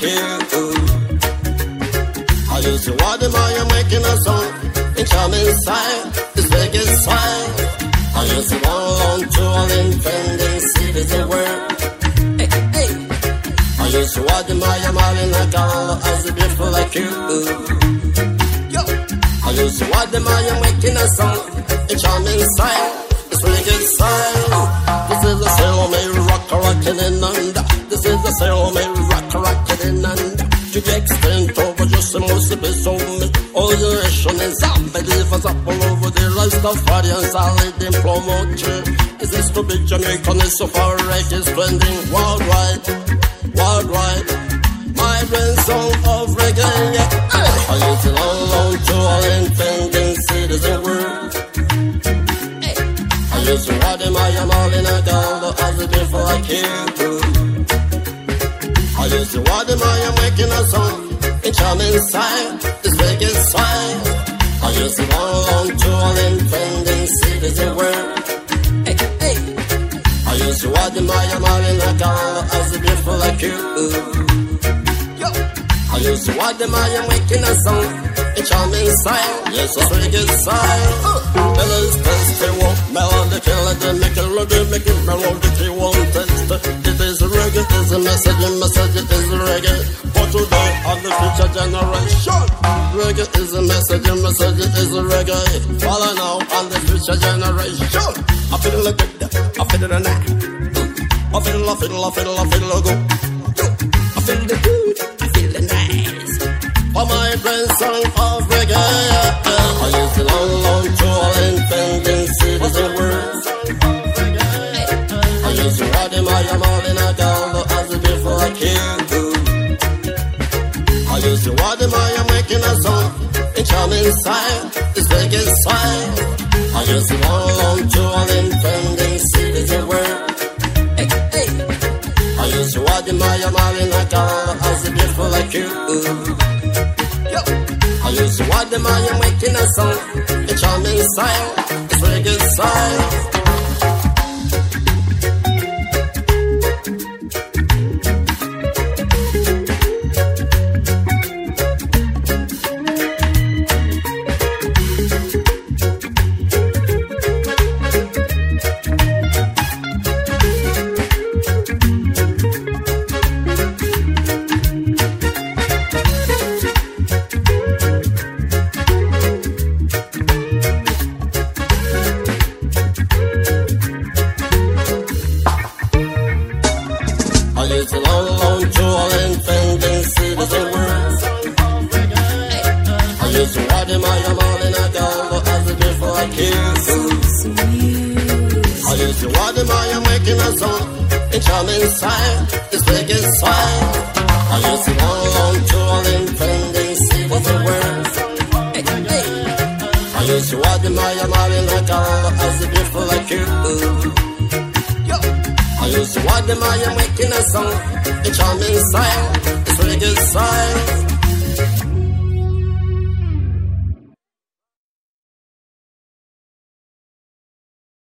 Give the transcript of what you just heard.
you. I used to watch them, I am making a song in charming style, this reggae style. I used to go along to all independent cities and world. Hey, hey. I used to watch them, I am all in a girl as a beautiful like you. Yo. I used to watch them, I am making a song in charming style, this reggae style. This is the ceremony rockin' in under. This is the ceremony rockin' in under. To the extent of just the most of it, so all the nation is up, believers up all over the rest of audience, I'll let them promote you. Is this to be Jamaican, is so far reggae is trending worldwide, worldwide. My brain song of reggae, yeah. I used to long to all independent cities and world. I used to ride them, I am all in a girl, as a beautiful like you. I used to watch them, I am making a song in charming style, this reggae style. I used to go along to all independent cities and world. Hey, hey. I used to watch them, I am all in a girl, as a beautiful like you. Yo. I used to watch them, I am making a song in charming style, yes, it's reggae style. Fellas, test, they won't melody, kill it, they make it ready, make it melody, they won't test it. It is reggae, it is a message, it is reggae. For today and the future generation. Reggae is a message, it is reggae. Follow now and the future generation. I feel like good, I feel the night. I feel good. I feel the good, I feel the nice. For my friends song of reggae, I used to long to all independent cities and worlds. I used to ride them, I am all in a girl, as a beautiful like you. I used to watch them, I am making a song in charming style, this reggae style. I used to long to all independent cities and worlds. Hey, hey. I used to watch them, I am all in a girl, as a beautiful like you. I used to watch them, I am making a song in charming style, it's reggae style. I used to long to all independent cities and worlds. I used to ride them, I am all in a girl, as a beautiful like you. I used to ride them, I am making a song in charming style, this reggae style. I used to long to all independent cities and worlds. I used to ride them, I am all in a girl, as a beautiful like you. I used to watch them, I am making a song in charming style, it's reggae style.